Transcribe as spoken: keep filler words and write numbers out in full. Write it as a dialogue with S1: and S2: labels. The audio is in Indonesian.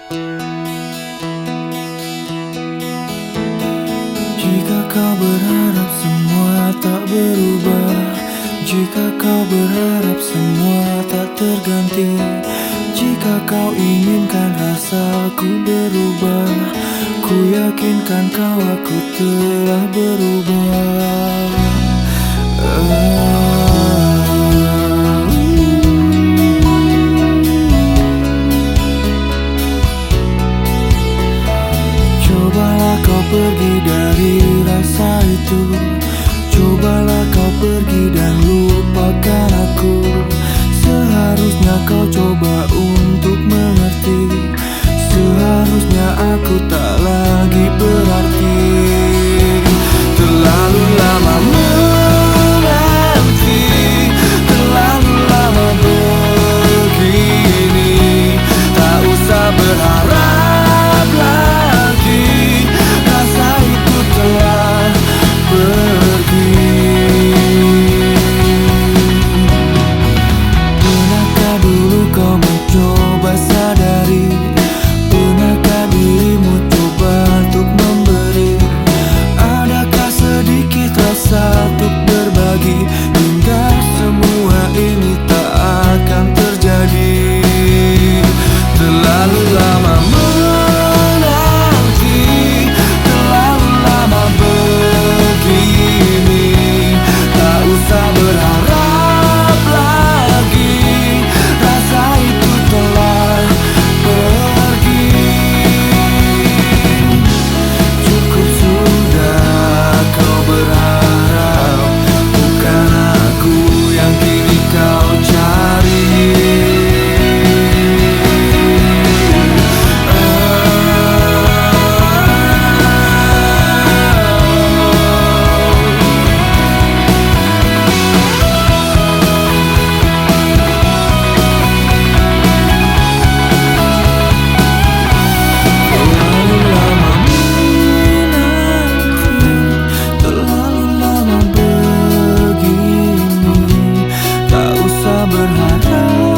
S1: Jika kau berharap semua tak berubah, jika kau berharap semua tak terganti, jika kau inginkan rasaku berubah, ku yakinkan kau aku telah berubah. Ah. Cobalah kau pergi dari rasa itu, cobalah kau pergi dan lupakan aku. Seharusnya kau coba untuk mengerti, seharusnya aku tak lagi berarti. Terlalu lama menanti, terlalu lama begini, tak usah berharap lagi, rasa itu telah pergi. Pernahkah dulu kau mencoba sadari, pernahkah dirimu coba untuk memberi? Adakah sedikit rasa untuk berbagi, hingga semua ini tak akan terjadi? Terlalu lama menanti, terlalu lama begini, tak usah berharap lagi, rasa itu telah pergi. Cukup sudah kau berharap, bukan aku yang kini kau cari. Terlalu lama menanti, terlalu lama begini, tak usah berharap